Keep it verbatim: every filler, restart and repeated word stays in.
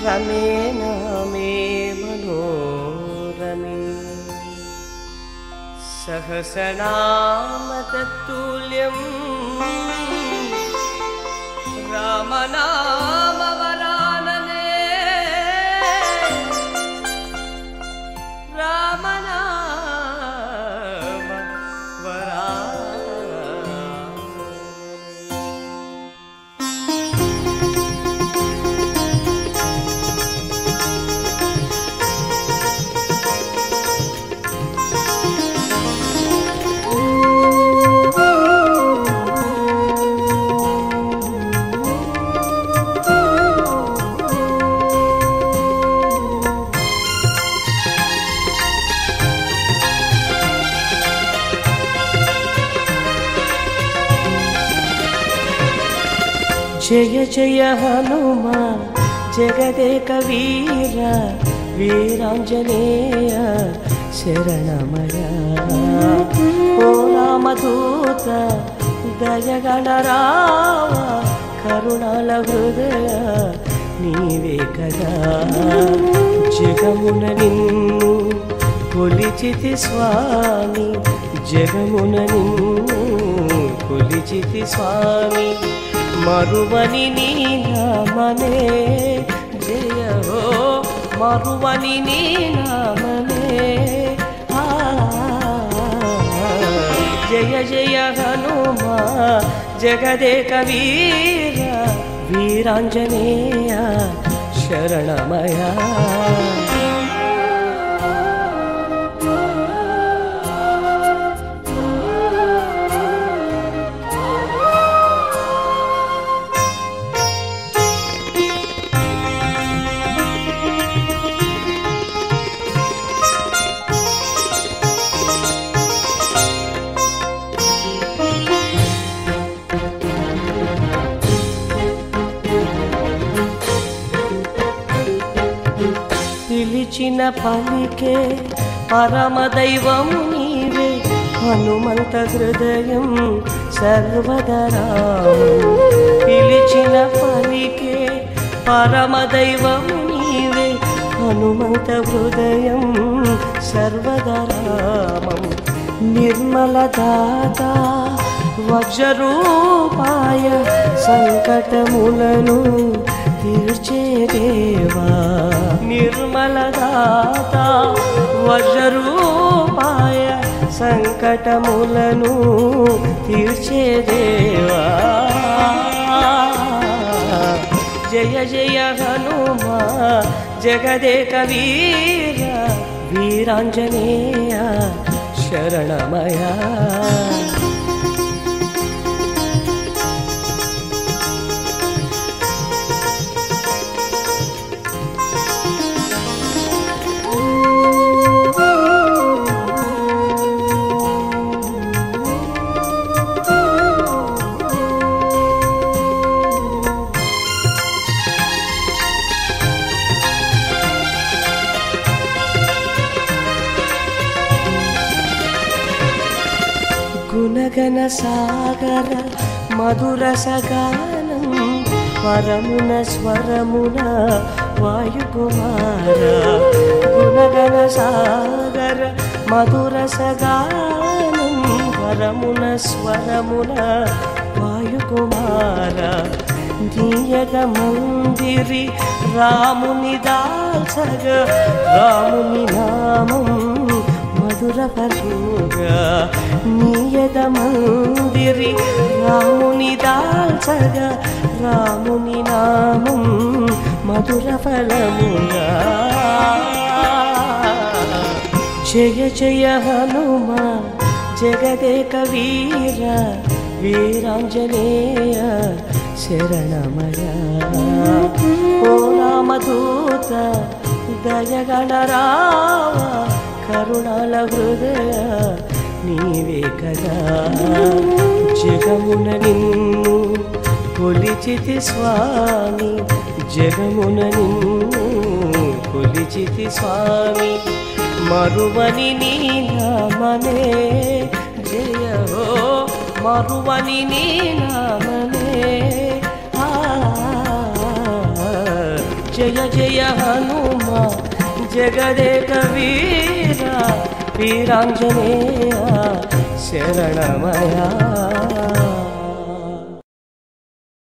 రమే నామే మనోరమే సహసనామ తత్తుల్యం రామనామ వరాననే రామనామ వరాననే జయ జయ హనుమా జగదేక వీర వీరాంజనేయ శరణమయ ఓ రామదూత దయగణరావ కరుణాల హృదయ నీవే కదా జగమున నిన్ను కొలిచితి స్వామి జగమున నిన్ను కొలిచితి స్వామి మరువని నీ నామనే జయ హో మరువని నీ నామనే జయ జయ హనుమా జగదేక వీర వీరాంజనేయ శరణమయ పిలిచిన పలికే పరమదైవం నీవే హనుమంత హృదయం సర్వదరా పిలిచిన పలికే పరమదైవం నీవే హనుమంత హృదయం సర్వదరామం నిర్మల దాత వజ్రరూపాయ సంకటములను తీర్చే దేవా నిర్మల దాత వజ్రరూపాయ సంకటములను తీర్చే దేవా జయ జయ హనుమా జగదేక వీర వీరాంజనేయ శరణమయ గుణగణ సాగర మధుర సగానం పరమున స్వరమున వాయుకుమార గుణగణ సాగర మధుర సగానం పరమున స్వరమున వాయుకుమార నీయగ మందిరి రాముని దాల్సగ రాముని నామం మధుర పరుగా నీయద మందిరి రాముని దాల్సగ రాముని నామం మధుర ఫలముగా జయ జయ హనుమా జగదేక వీర వీరాంజనేయ శరణమయ ఓ రామదూత దయగణరావ కరుణాల హృదయ నీవే కదా జగమున నిన్ను కొలిచితి స్వామి జగమున నిన్ను కొలిచితి స్వామి మరువని నీ నామనే జయ హో మరువని నీ నామనే జయ జయ హనుమ జగదేక వీర వీరాంజనేయ శరణమయా